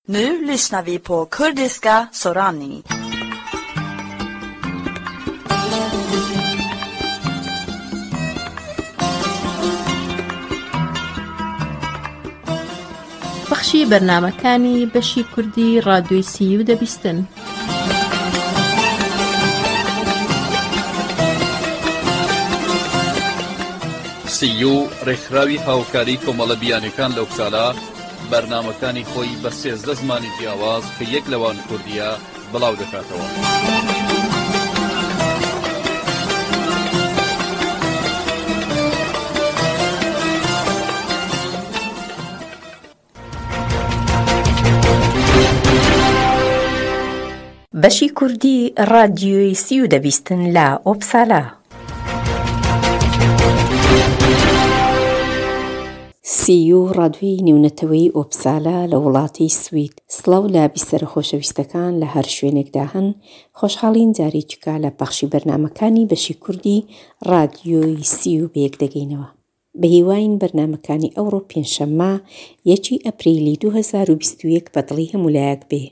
Nu lyssnar vi på kurdiska Sorani. بەخشی بەرنامەکانی بەشی کوردی ڕادیۆی سیو دەبیستن. سیو ڕێکخراوی هاوکاری کۆمەڵە بیانەکان لەو ساڵە بەرنامەکانی خۆی بە 13 زمانی جیاواز کە یەک لەوان کوردیە بڵاو دەکاتەوە. بەشی کوردی ڕادیۆی سیو دەبیستن لە ئۆپسالا. سیو ڕادیۆی نێونەتەوەی ئۆپسالا لە وڵاتی سوید. سڵاو لە بیسەرە خۆشەویستەکان لە هەر شوێنێکدا هەن، خۆشحاڵین جارێکیکە لە پەخشی بەرنامەکانی بەشی کوردی ڕادیۆی سیو بەیەک دەگەینەوە. بە هیواین بەرنامەکانی ئەوڕۆ پێنجشەممە 1 ئەپریلی 2021 بەدڵی هەمولایەک بێ.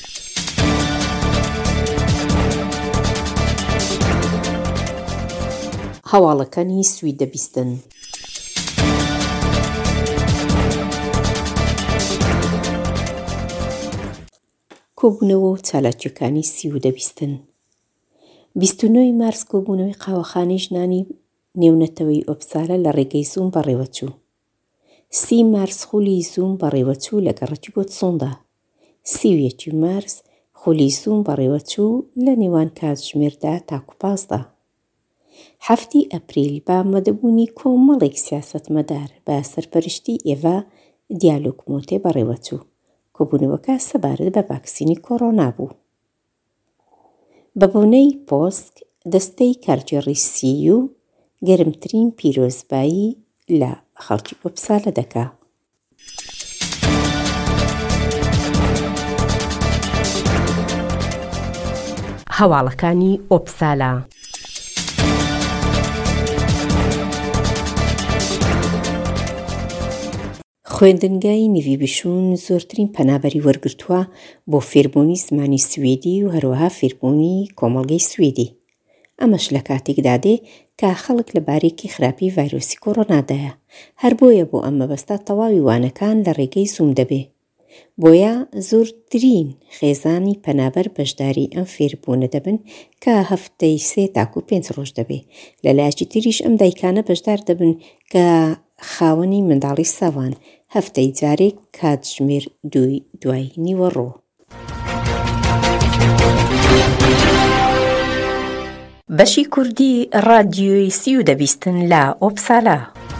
هەواڵەکانی سوید دەبیستن. کۆبوونەوە و چالاکیەکانی سیو دەبیستن. 29 مارس کۆبوونەوەی قاوەخانەی ژنانی نێونەتەوەی ئۆپسالا لە ڕێگەی زووم بەڕێوەچوو. 30 مارس خولی زووم بەڕێوەچوو لە گەڕەکی بۆتسۆندا. 31 مارس خولی زووم بەڕێوەچوو لە نێوان کاتژمێردا تاکو 15. 7 ئەپریل بە مەدەبوونی کۆمەڵێک سیاسەتمەدار بە سەرپەرشتی ئێڤا دیالۆکمۆتێ بەڕێوەچوو. کۆبوونەوەکە سەبارەت بە ڤاکسینی کۆڕۆنا بوو. بە بۆنەی پۆسک دەستەی کارگێڕی سیو گەرمترین پیرۆزبایی لە خەڵکی ئۆپسالا دەکا. هەواڵەکانی ئۆپسالا. خوێندنگای نوێبیشوون زۆرترین پەنابەری وەرگرتووە بۆ فێربوونی زمانی سوێدی و هەروەها فێربوونی کۆمەڵگەی سوێدی. ئەمەش لە کاتێکدا دێ کە خەڵک لە بارێکی خراپی ڤایرۆسی کۆڕۆنادایە. هەر بۆیە بۆ ئەم مەبەستە تەواوی وانەکان لە ڕێگەی زووم دەبێ. بۆیە زۆرترین خێزانی پەنابەر بەشداری ئەم فێربوونە دەبن کە هەفتەی 3 تاکو 5 ڕۆژ دەبێ. لە لایەکی تریش ئەم دایکانە بەشدار دەبن کە خاوەنی منداڵی ساوان هەفتەی جارێک کاتژمێر 2 دوای نیوەڕۆ. بەشی کوردی ڕادیۆی سیو دەبیستن لە ئۆپسالا.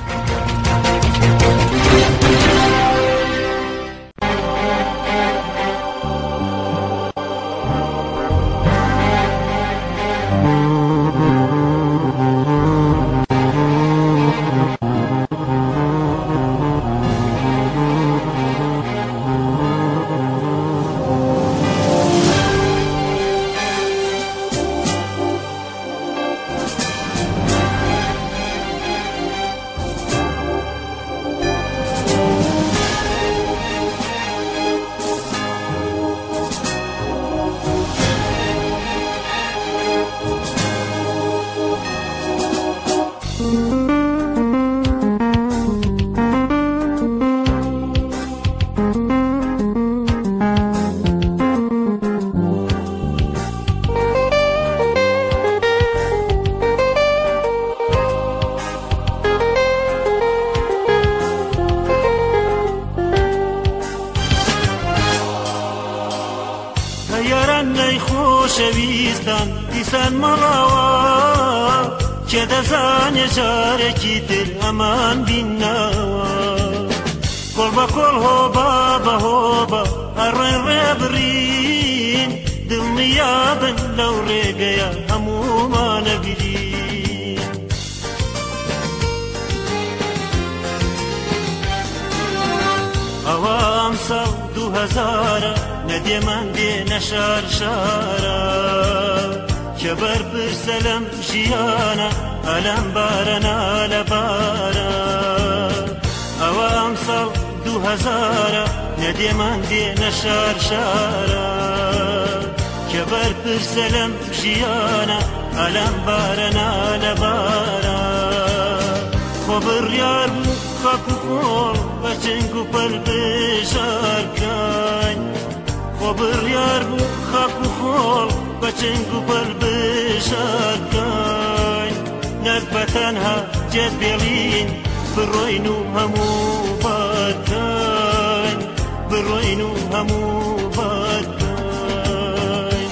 خۆشەویستان دیسان مەڵاوە کێ دەزانێ جارێکی تر ئەمان بینناوە کۆڵ بە کۆڵ هۆبا بە هۆبە هەڕێ ڕێبڕین دڵنیابن لەو ڕێگەیە هەموومانە بیرین ئەوە ئەم ساڵ 2000 نەدێمان دێنە شار شارە کە بەرپرسە لەم ژیانە ئەلەم بارەنا لە بارە ئەوە ئەم ساڵ 2000 هزارە نەدێمان دێنە شار شارە کە بەرپرسە لەم ژیانە ئەلەم بارەنا لە بارە خۆ بڕیار بوو خەک و خۆڵ بە چنگ و پەلبژارکەین خۆ بڕیار بوو خەک و خۆڵ بە چنگ و پەلبژارکەین نەک بە تەنها جێت بێڵین بڕۆین و هەموو بەرکەین بڕۆین و هەموو بەرکەین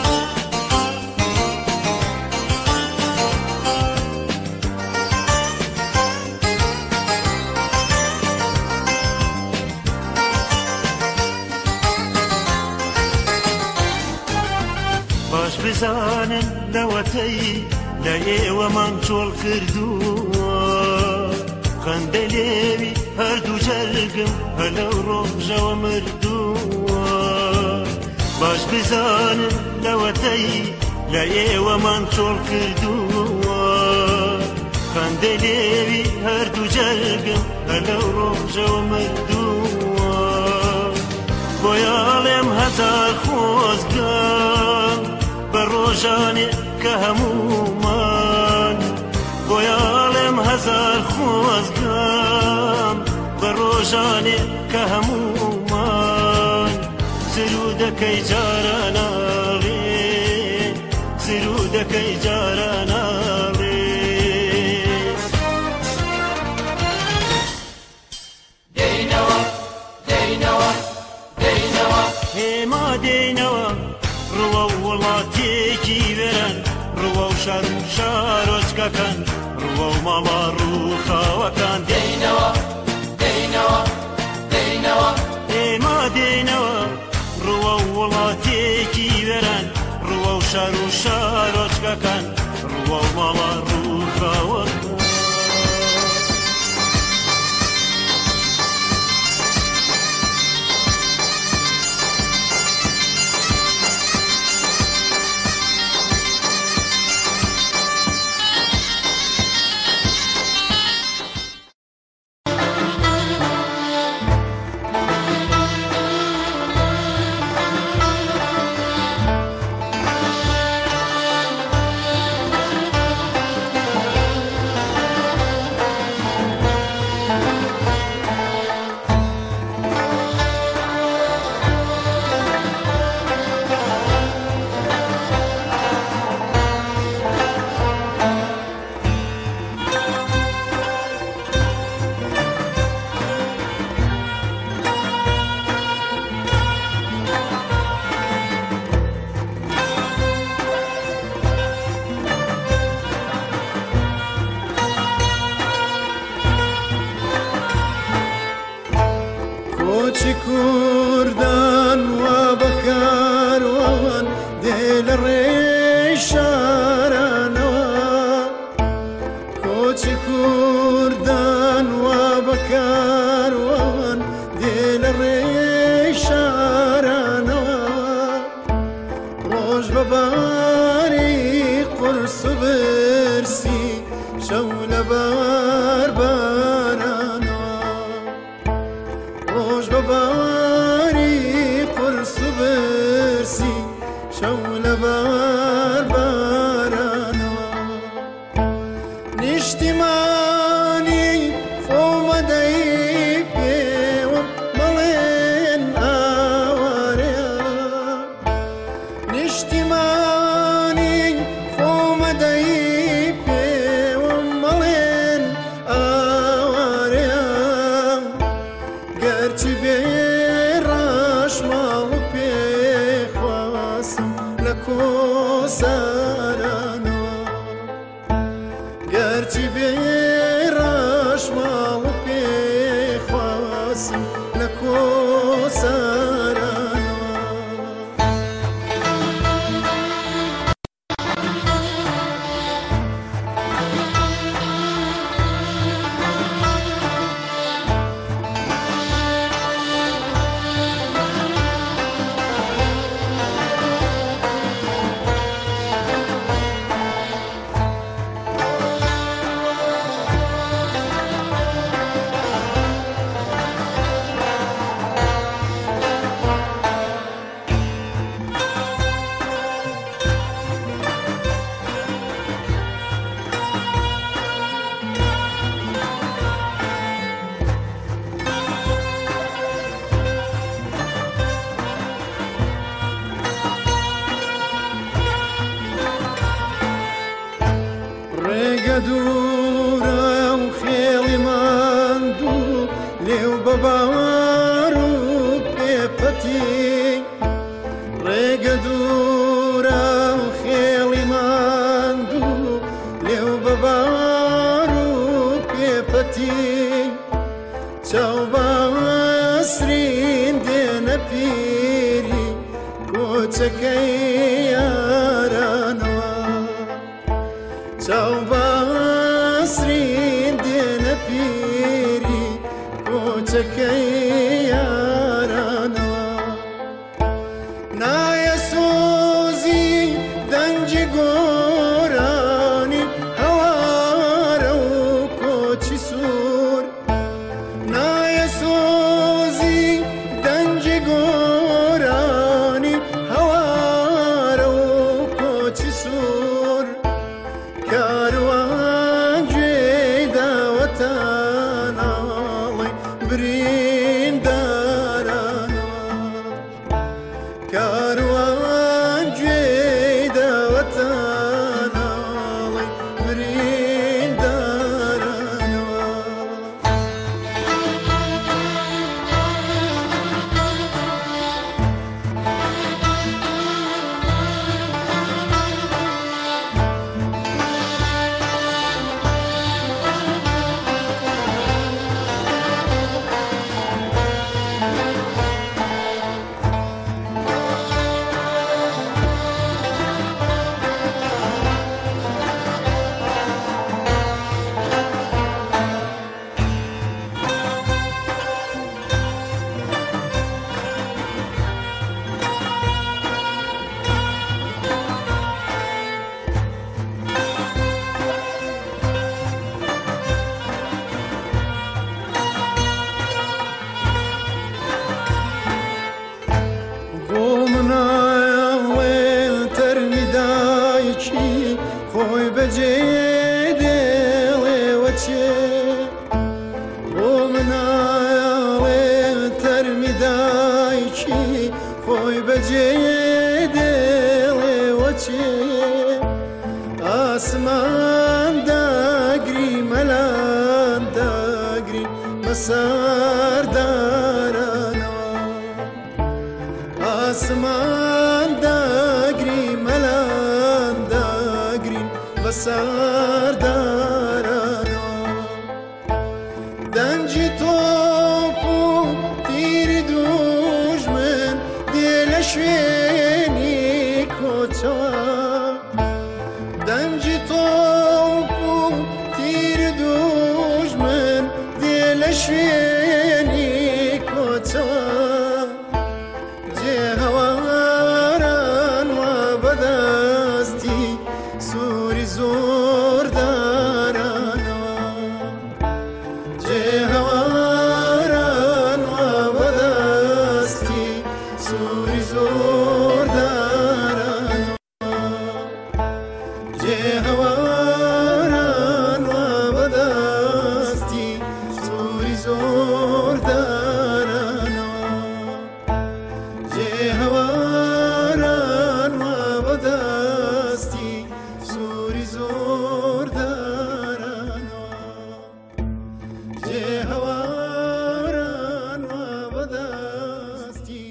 باش بزانن لەوەتەی لە ئێوەمان چۆڵ کردووە خەندە لێوی هەردوو جەرگم هەلەو ڕۆژەوە مردووە باش بزانن لەوەتەی لە ئێوەمان چۆڵ کردووە خەندە لێوی هەردوو جەرگم هەلەو ڕۆژەوە مردووە بۆیاڵێم هەزار خۆزگەم بە ڕۆژانێ کە هەموومان بۆیاڵێم هەزار خۆزگەم بە ڕۆژانێ کە هەموومان زرو دەکەی جارە ناڵێ زرو دەکەی جارە ناڵێ دەینەوە دەینەوە دەینەوە هێما دەینەوە ڕوە وڵاتێکی وێران ڕوە و شار و شارۆچکەکان ڕوە و ماڵا ڕووخاوەکان دەینەوە دەینەوە دەینەوە ئێمە دەینەوە ڕوە و وڵاتێکی وێران ڕوە و شار و شارۆچکەکان ڕوە و ماڵا ڕووخاوەکان کۆچی کوردان وا بەکاروان دێ لە ڕێی شارانەوە کۆچی کوردان وا بەکاروان دێ لە ڕێی شارانەوە ڕۆژ بەباری قورس و برسی شەو لەبار ڕۆژ بەباری قورس و برسی شەو لەبار بارانەوە نیشتیمانی خۆمەدەی پێوە بەڵێن ئاوارەیە نیشتیمانی خۆمەدەی پێوە بەڵێن ئاوارەیە گەرچی بێ ڕەشماڵ و پێخواسم لە کۆسارانەوە گەرچی بێ ڕەشماڵ و پێخواسم لە کۆسارانەوە دوورە و خێڵی ماندوو لێو بە باوار و پێپەتی ڕێگە دوورە و خێڵی ماندوو لێو بە باوار و پێپەتی چاو بەسرین دێنە پیری کۆچەکەی یارانەوە چاو بەسرین دێنە پیری کۆچەکەی یارانەوە نایە سۆزی دەنجی گۆرانی هەوارە و کۆچی سوور نایە سۆزی دەنجی گۆرانی هەوارە و کۆچی سوور کاروان گوێی داوەتاناڵی بریندارانەوە کاروان گوێی داوەتاناڵی بریندارانەوە بۆ مناڵێن تەرمی دایکی خۆی بەجێ دێڵێوە چێ بۆ مناڵێن تەرمی دایکی خۆی بەجێ دێڵێوە چێ ئاسمان داگری مەلان داگری بەسەردارانەوە ئاسمان داگری مەلان داگرین بەسەردارانەوە دەنجی تۆپ و تیری دوژمن دێ لە شوێنی کۆچەوە دەنجی تۆپ و تیری دوژمن دێ لە شوێنی کۆچەوە هەواران وە بەدەستی سووری زۆر دارانەوە جێ هەواران وە بەدەستی سووری زۆر دارانەوە جێ هەواران وە بەدەستی سووری زۆر دارانەوە جێ هەواران وە بەدەستی سووری زۆر دارانەوە جێ هەواران وە بەدەستی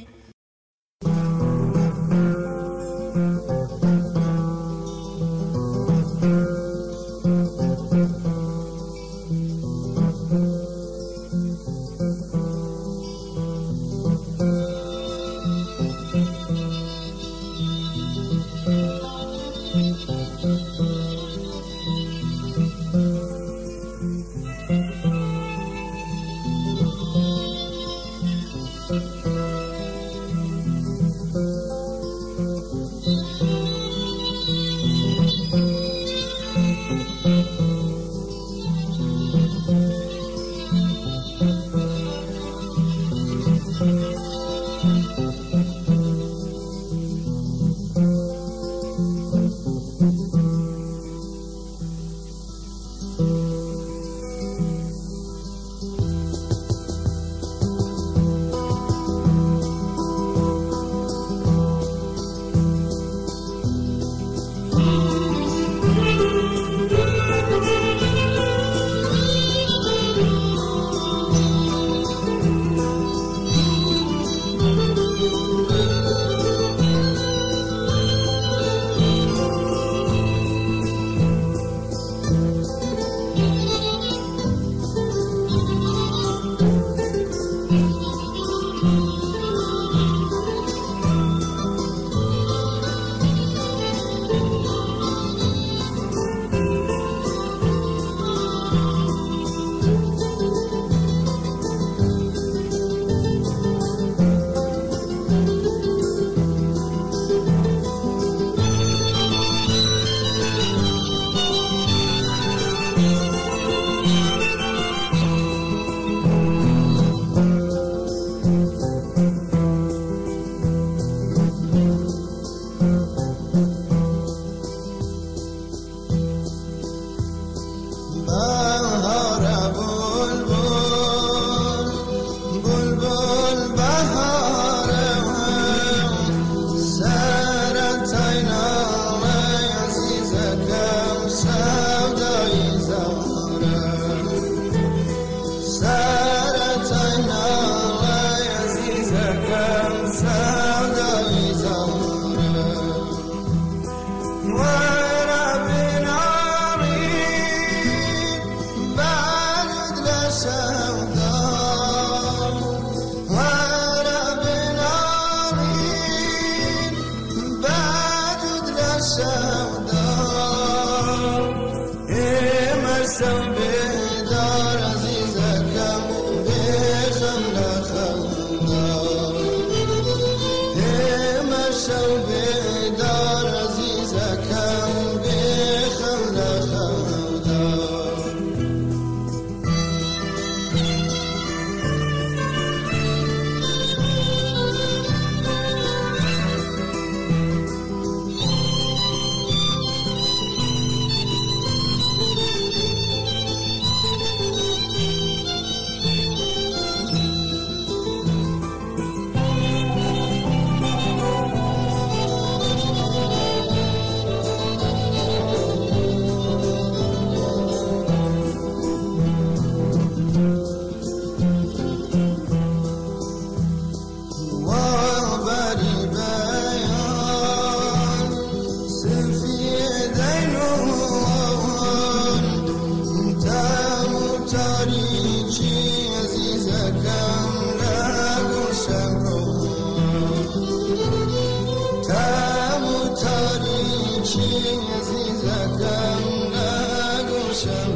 بوشی عزیزکم نگوشم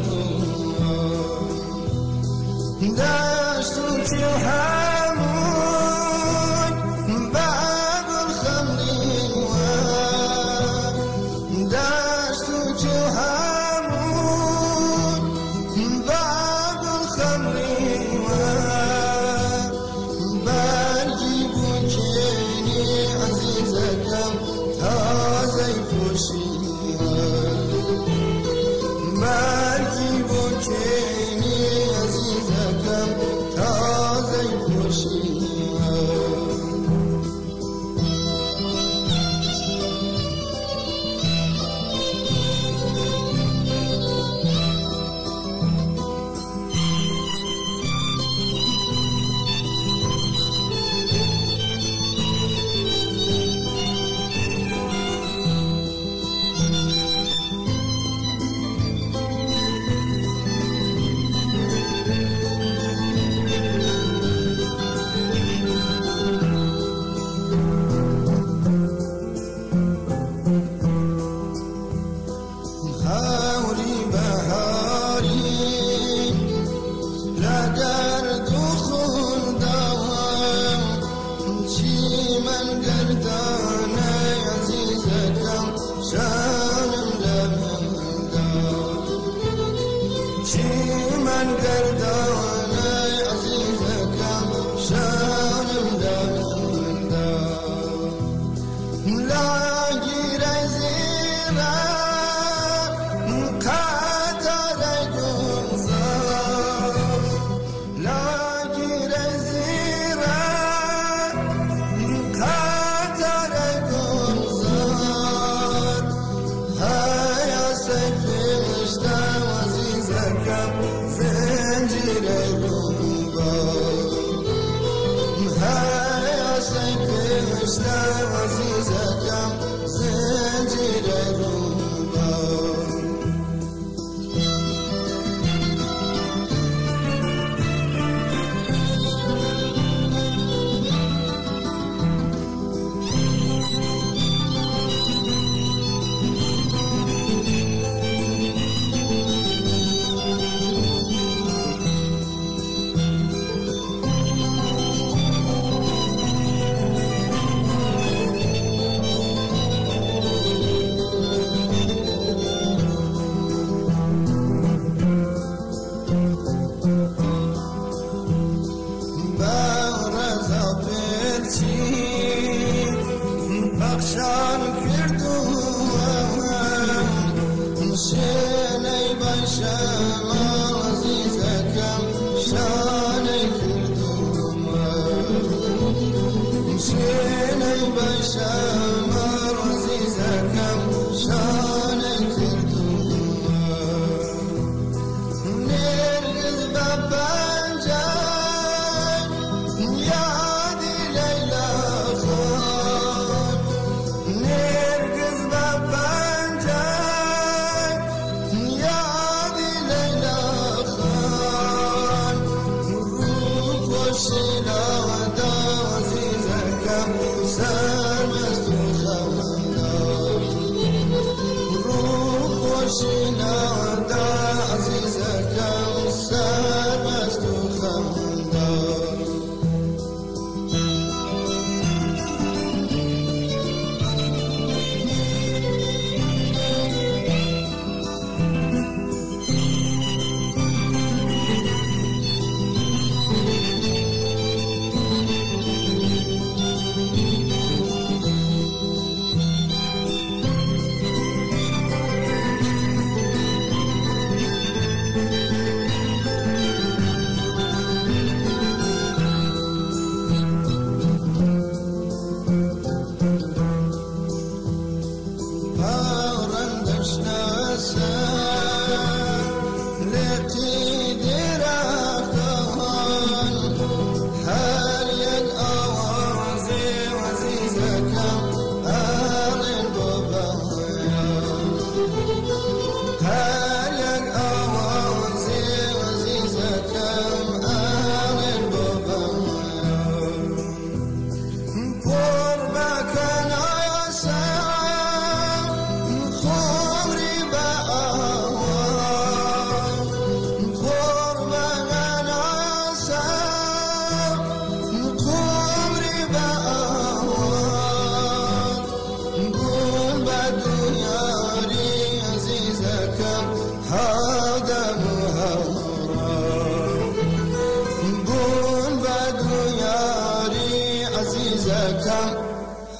داشتو که همون بگل خمری و داشتو که همون بگل خمری و برگی بکنی عزیزکم تازه پوشی برگی بکنی عزیزکم تازه پوشی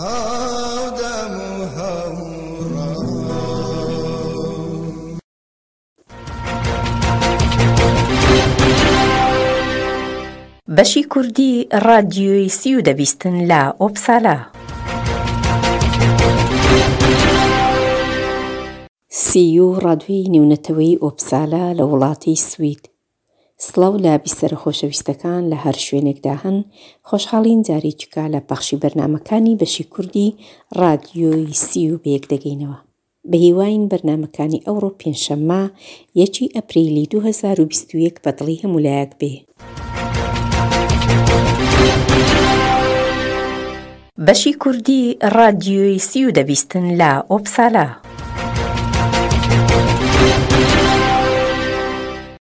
هاودم و هورا بەشی کوردی ڕادیۆی 320 لە ئۆپسالا. سیو ڕادیۆی نێونەتەوەی ئۆپسالا لە وڵاتی سوید. سڵاو لە بیسەرە خۆشەویستەکان لە هەر شوێنێکدا هەن، خۆشحاڵین جارێکیکە لە پەخشی بەرنامەکانی بەشی کوردی ڕادیۆی سیو بەیەک دەگەینەوە. بە هیواین بەرنامەکانی ئەوڕۆ پێنجشەممە 1 ئەپریلی 2021 بەدڵی هەمولایەک بێ. بەشی کوردی ڕادیۆی 320 لە ئۆپسالا.